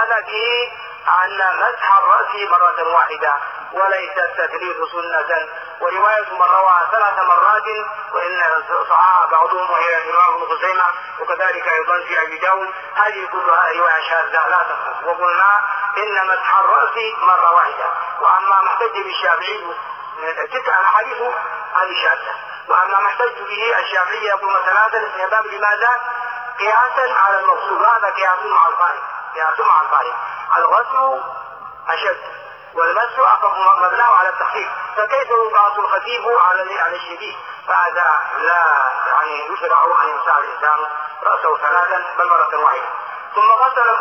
وهذا فيه أن مسح الرأس مرة واحدة وليس التثليث سنة. ورواية من رواها 3 مرات وإن صححها بعضهم وهي الإمام ابن خزيمة وكذلك أيضا في أبي داود، هذه كلها رواية شاذة لا تصح. وقلنا إن مسح الرأس مرة واحدة. وأما ما احتج به الشافعي من 6 أحاديث هذه شاذة. وأما ما احتج به الشافعي يقول 3 استحباب. لماذا؟ قياسا على المقصود، هذا قياس مع الفارق. قياس مع الفارق، الغسل أشد والمسح أخف مبناه على التخفيف، فكيف يقاس الخفيف على الشديد؟ فهذا لا يعني يشرع أن يمسح الإنسان رأسه 3 بل مرة واحدة ثم غسل